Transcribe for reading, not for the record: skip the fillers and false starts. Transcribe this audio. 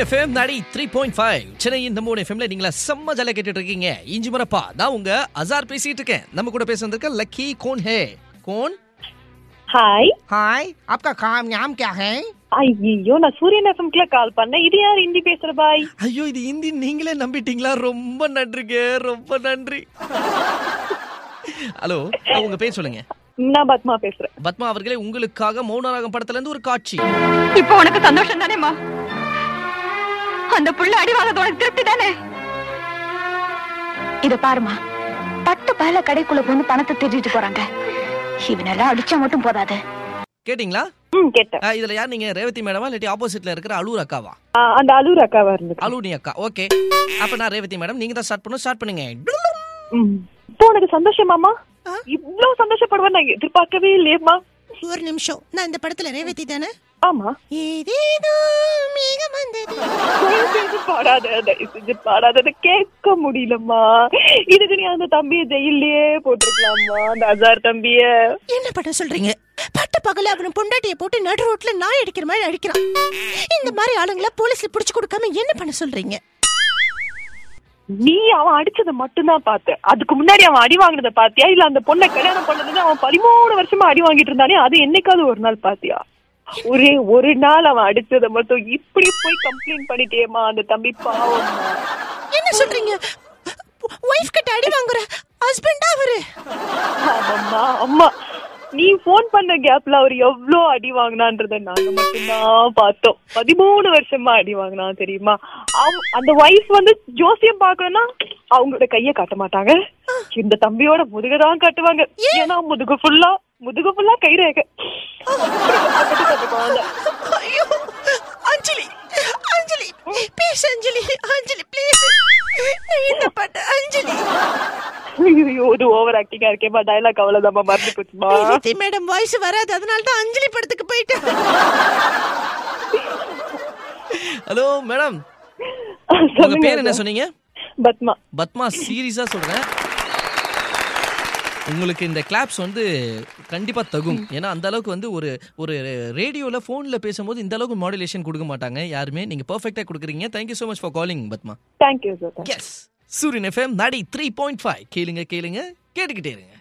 சூரியன் எஃப்எம் 3.5 சென்னையின் நம்ம எஃப்எம்ல நீங்களா செம்ம ஜாலியா கேட்டுட்டு இருக்கீங்க. இஞ்சி மரப்பா நான் உங்க அசார் பேசிட்டு இருக்கேன். நம்ம கூட பேச வந்திருக்க லக்கி கோன் ஹே கோன். हाय हाय आपका काम नाम क्या है? ஐயோ நான் சூரியன் எஃப்எம் கிட்ட கால் பண்ணேன். இது யார் ஹிந்தி பேசுற பாய்? ஐயோ இது ஹிந்தி நீங்களே நம்பிட்டீங்களா? ரொம்ப நன்றிங்க, ரொம்ப நன்றி. ஹலோ உங்க பேர் சொல்லுங்க. நான் பத்மா பேசுறேன். பத்மா அவர்களே, உங்களுக்காக மௌனராகம் படத்துல இருந்து ஒரு காட்சி. இப்போ உனக்கு சந்தோஷம் தானேமா? அந்த புள்ள அடிவாங்கது உனக்கு திருப்தி தானே? இத பாருமா, பட்டு பல கடைக்குள்ள போந்து பணத்தை திருடிட்டு போறாங்க. இவனெல்லாம் அடிச்சா மட்டும் போதாது. கேட்டீங்களா? கேட்டேன். இதுல யார் நீங்க? ரேவதி மேடமா இல்லாட்டி ஆப்போசிட்ல இருக்கிற அலூர் அக்காவா? அந்த அலூர் அக்காவா இருந்துச்சு. அலூனி அக்கா. ஓகே, அப்ப நான் ரேவதி மேடம், நீங்க தான் ஸ்டார்ட் பண்ணுங்க. இப்போ உனக்கு சந்தோஷமாமா? இவ்வளவு சந்தோஷப்படுவேன் நான் எதிர்பார்க்கவே இல்லையேம்மா. ஒரு நிமிஷம், நான் இந்த படத்துல ரேவதி தானே? ஆமா. ஏதேதோ மேகம் வந்தது. பாடாத கேட்க முடியலம்மா. இதுக்கு நீ அந்த தம்பியை ஜெயிலே போட்டிருக்கலாமா, அந்த அசார் தம்பிய. என்ன பண்ண சொல்றீங்க? பட்ட பகல அவன் பொண்டாட்டியை போட்டு நடு ரோட்ல நாய் அடிக்கிற மாதிரி அடிக்கிறான். இந்த மாதிரி ஆளுங்களை போலீஸ்ல புடிச்சு கொடுக்காம என்ன பண்ண சொல்றீங்க? நீ அவன் அடிச்சதை மட்டும்தான் பார்த்த. அதுக்கு முன்னாடி அவன் அடி வாங்கினதை பாத்தியா? இல்ல அந்த பொண்ணை கல்யாணம் பண்ணது அவன் 13 வருஷமா அடி வாங்கிட்டு இருந்தானே, அது என்னைக்காவது ஒரு நாள் பாத்தியா? ஒரே ஒரு நாள் அவன் அடிச்சதை மட்டும் இப்படி போய் கம்ப்ளைண்ட் பண்ணிட்டேமா அந்த தம்பி. பாவம். என்ன சொல்றீங்க? வைஃப் கிட்ட அடி வாங்குற ஹஸ்பண்டா அவரு? ஆமாம்மா, அம்மா. நீ போன் பண்ண கேப்ல அவர் எவ்வளவு அடி வாங்கினான்றத நாங்க மட்டும்தான் பார்த்தோம். 13 வருஷமா அடி வாங்கினா தெரியுமா? அந்த வைஃப் வந்து ஜோசியம் பாக்கணும்னா அவங்களோட கைய காட்ட மாட்டாங்க, இந்த தம்பியோட முதுகதான் காட்டுவாங்க. ஏன்னா முதுகு ஃபுல்லா கை ரேக. அஞ்சலி அஞ்சலி ப்ளீஸ், அஞ்சலி அஞ்சலி ப்ளீஸ், என்ன பண்ண அஞ்சலி? இது ஓவர் ஆக்டிங்கா இருக்கேமா. டயலாக் அவ்வளவுதான் மறந்து போச்சுமா. மேடம் வாய்ஸ் வராது, அதனால தான் அஞ்சலி படத்துக்கு போயிட்டேன். ஹலோ மேடம், உங்க பேர் என்ன சொன்னீங்க? பத்மா. பத்மா, சீரியஸா சொல்றேன், உங்களுக்கு இந்த கிளாப்ஸ் வந்து கண்டிப்பா தகும். ஏன்னா அந்த அளவுக்கு வந்து ஒரு ரேடியோல போன்ல பேசும்போது இந்த அளவுக்கு மாடுலேஷன் கொடுக்க மாட்டாங்க யாருமே. நீங்க பெர்ஃபெக்ட்டா கொடுக்குறீங்க. Thank you so much for calling Padma. Thank you sir. Yes, Suryan FM 3.5 கேளுங்க கேட்டுக்கிட்டே இருங்க.